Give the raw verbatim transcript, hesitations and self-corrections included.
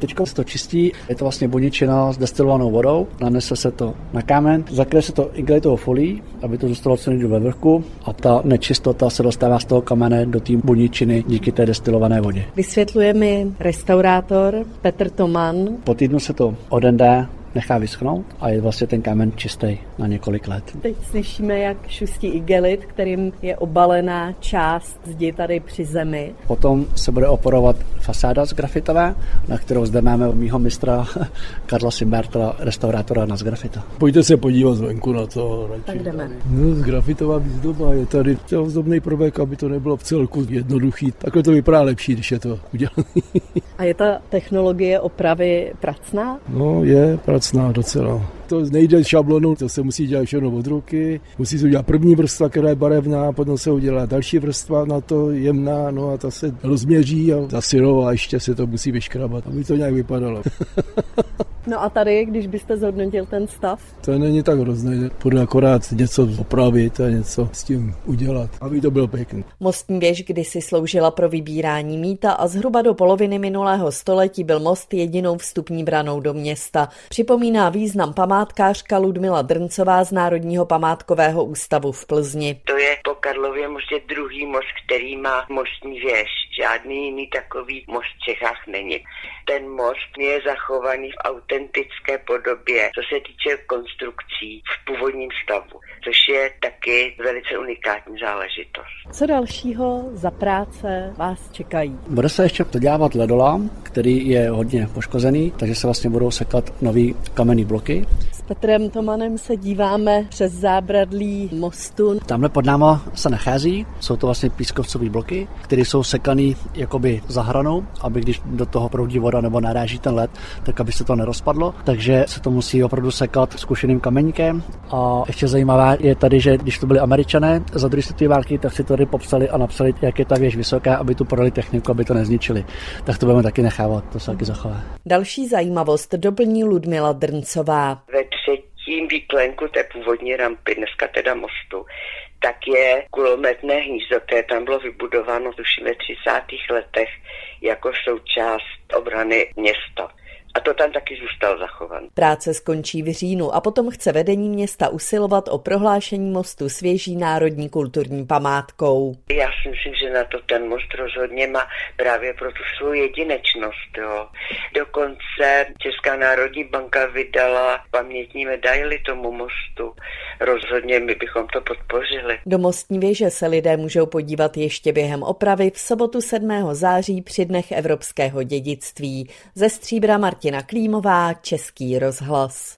Teď se to čistí, je to vlastně buničina s destilovanou vodou, nanese se to na kámen, zakryje se to igelitovou folií, aby to zůstalo co nejdříve ve vrchu a ta nečistota se dostává z toho kamene do té buničiny díky té destilované vodě. Vysvětluje mi restaurátor Petr Toman. Po týdnu se to odende nechá vyschnout a je vlastně ten kámen čistý na několik let. Teď slyšíme, jak šustí igelit, kterým je obalená část zdi tady při zemi. Potom se bude oporovat fasáda z grafitové, na kterou zde máme mýho mistra Karla Simberta, restaurátora na Grafita. Pojďte se podívat zvenku na to. Radši. Tak jdeme. No, grafitová výzdoba je tady ozdobný prvek, aby to nebylo v celku jednoduchý. Takhle to vypadá lepší, když je to udělané. A je ta technologie opravy pracná? No, je pracná docela. To nejde šablonu, to se musí dělat všechno od ruky. Musí se udělat první vrstva, která je barevná, potom se udělá další vrstva na to jemná, no a ta se rozměří a ta syrová ještě se to musí vyškrabat, aby to nějak vypadalo. No a tady, když byste zhodnotil ten stav? To není tak hrozné, bude akorát něco opravit a něco s tím udělat, aby to bylo pěkné. Mostní věž kdysi sloužila pro vybírání mýta a zhruba do poloviny minulého století byl most jedinou vstupní branou do města. Připomíná význam památkářka Ludmila Drncová z Národního památkového ústavu v Plzni. To je po Karlově mostě druhý most, který má mostní věž. Žádný jiný takový most v Čechách není. Ten most je zachovaný v autentické podobě, co se týče konstrukcí v původním stavu, což je taky velice unikátní záležitost. Co dalšího za práce vás čekají? Bude se ještě dodělávat ledolám, který je hodně poškozený, takže se vlastně budou sekat nový kamenný bloky. S Petrem Tomanem se díváme přes zábradlí mostu. Tamhle pod náma se nachází, jsou to vlastně pískovcové bloky, které jsou sekaný jakoby za hranou, aby když do toho proudí voda nebo naráží ten led, tak aby se to nerozpadlo, takže se to musí opravdu sekat zkušeným kameníkem. A ještě zajímavé je tady, že když to byli Američané za druhé světové války, tak si to tady popsali a napsali, jak je ta věž vysoká, aby tu podali techniku, aby to nezničili. Tak to budeme taky nechávat, to se taky zachová. Další zajímavost doplní Ludmila Drncová. Ve třetím výklenku té původní rampy, dneska teda mostu, tak je kulometné hnízdo, které tam bylo vybudováno tuším ve třicátých letech jako součást obrany města. A to tam taky zůstal zachovan. Práce skončí v říjnu a potom chce vedení města usilovat o prohlášení mostu svěží národní kulturní památkou. Já si myslím, že na to ten most rozhodně má právě pro tu svou jedinečnost. Jo. Dokonce Česká národní banka vydala pamětní medaili tomu mostu. Rozhodně my bychom to podpořili. Do mostní věže se lidé můžou podívat ještě během opravy v sobotu sedmého září při Dnech evropského dědictví. Ze Stříbra Martina Klímová, Český rozhlas.